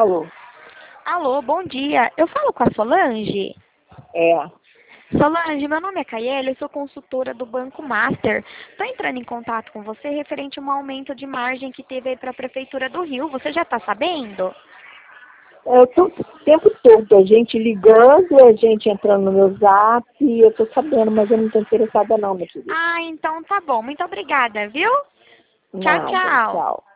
Alô? Alô, bom dia. Eu falo com a Solange? É. Solange, meu nome é Caiele, eu sou consultora do Banco Master. Estou entrando em contato com você referente a um aumento de margem que teve aí para a Prefeitura do Rio. Você já está sabendo? Eu tô o tempo todo, a gente ligando, a gente entrando no meu zap, eu tô sabendo, mas eu não tô interessada não, minha querida. Ah, então tá bom. Muito obrigada, viu? Tchau, Nada, tchau. tchau.